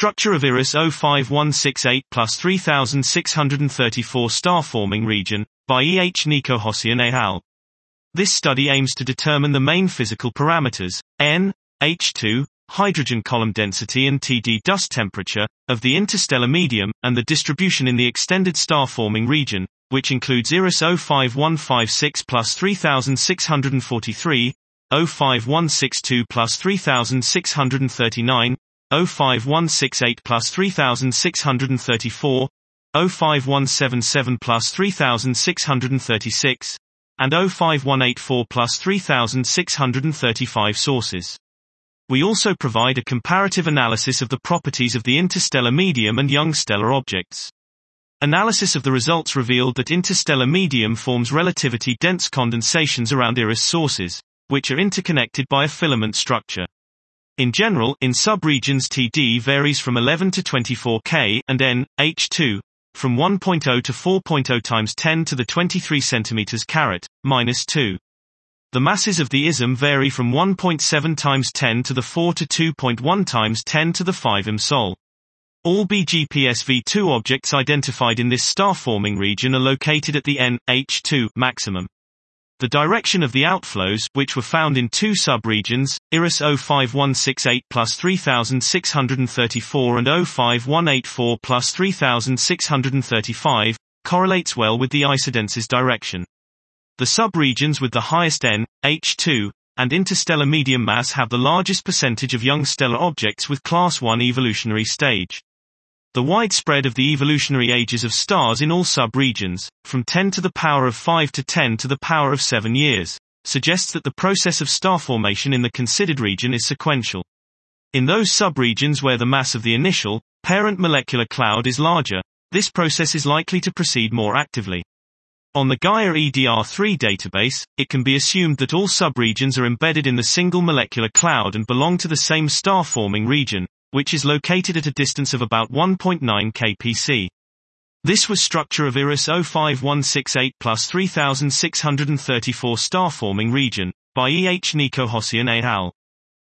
Structure of IRAS 05168 plus 3634 star-forming region, by E. H. Nikohossian et al. This study aims to determine the main physical parameters, N, H2, hydrogen column density and Td dust temperature, of the interstellar medium, and the distribution in the extended star-forming region, which includes IRAS 05156 plus 3643, 05162 plus 3639, 05168 plus 3634, 05177 plus 3636, and 05184 plus 3635 sources. We also provide a comparative analysis of the properties of the interstellar medium and young stellar objects. Analysis of the results revealed that interstellar medium forms relativity-dense condensations around IRAS sources, which are interconnected by a filament structure. In general, in subregions Td varies from 11 to 24 K, and N, H2, from 1.0 to 4.0 times 10 to the 23 centimeters caret, -2. The masses of the ISM vary from 1.7 times 10 to the 4 to 2.1 times 10 to the 5 im Sol. All BGPSV2 objects identified in this star-forming region are located at the N, H2 maximum. The direction of the outflows, which were found in two subregions, IRAS 05168 plus 3634 and 05184 plus 3635, correlates well with the isodense's direction. The subregions with the highest N, H2, and interstellar medium mass have the largest percentage of young stellar objects with Class 1 evolutionary stage. The wide spread of the evolutionary ages of stars in all subregions, from 10 to the power of 5 to 10 to the power of 7 years, suggests that the process of star formation in the considered region is sequential. In those subregions where the mass of the initial, parent molecular cloud is larger, this process is likely to proceed more actively. On the Gaia EDR3 database, it can be assumed that all subregions are embedded in the single molecular cloud and belong to the same star-forming region, which is located at a distance of about 1.9 kpc. This was structure of IRAS 05168 plus 3634 star-forming region, by E. H. Nikohossian et al.